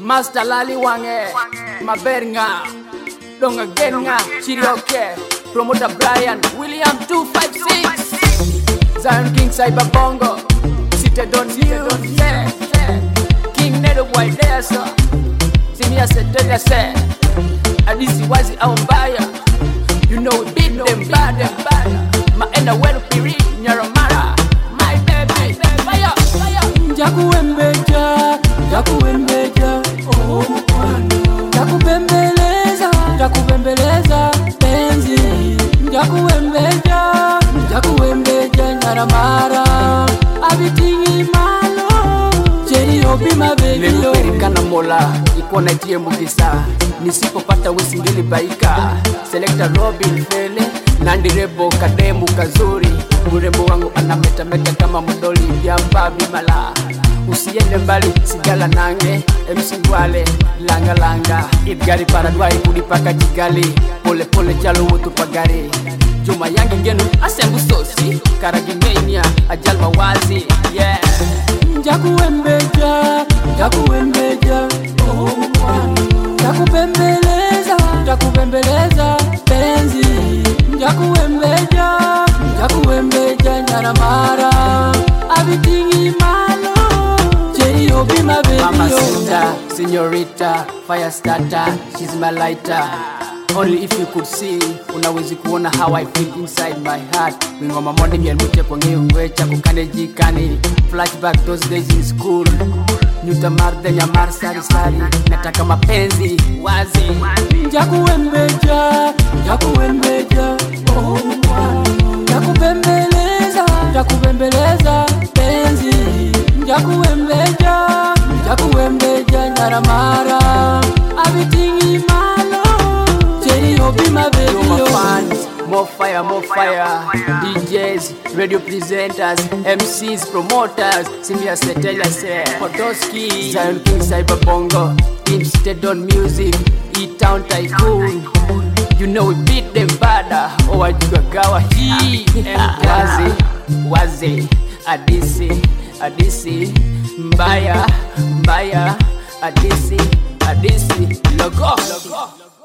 Master Lali Wange, Mabernga, Donga Genga, Chirioke, Promoter Brian, William 256, Zion King Cyber Bongo, Seated on You, yeah, King Nedo Boy there, so Simia Setega say, Adisi Wazi Aumbaya, you know we beat them bad, Maenda Welu Piri, Nyaramara, my baby, fire, fire. Njakuwembeja, njakuwembeja, oh mwana. Njakubembeleza, njakubembeleza, penzi. Njakuwembeja, njakuwembeja, Nyaramara. Abitingi malo, cheri obi mabelio. Nekuperikana mola, ikuona itie mugisa. Nisipopata wisingili baika. Selector Robin Fele, Nandi Rebo kademu kazuri. Murembo wangu anametameta kama mdoli ya mbabi mala. Usiende mbali sigala nange MC Wale langa langa Idgari paradwai kudipaka jigali Pole pole chalo wutu pagari Juma yangi ngenu asembu sosi Karagimenia ajal mawazi yeah. Njakuwembeja, njakuwembeja, oh mwana. Njakubembeleza, njakubembeleza, penzi. Njakuwembeja, njakuwembeja, Nyaramara. Abitingi malo, cheri obi mabelio. Mama sister, señorita, fire starter, she's my lighter. Only if you could see, unawezi kuona how I feel inside my heart. Wingoma morning yelmute kwa ngeyongwecha kukane jikani. Flashback those days in school. Nyuta marde nyamar sari sari. Nataka mapenzi, wazi. Njakuwembeja, njakuwembeja, oh mwana. Njakubembeleza, njakubembeleza, penzi. Njakuwembeja, njakuwembeja, Nyaramara. Abitingi malo, cheri obi mabelio. You're my fans, more fire, DJs, radio presenters, MCs, promoters, Simia Setela say, Potoski, Zion King Cyber Bongo, Team Seated on Music, E-Town Tycoon. You know we beat them bada, Owajugagawa hii, Wazi, Adisi, Mbaya, Adisi, logo.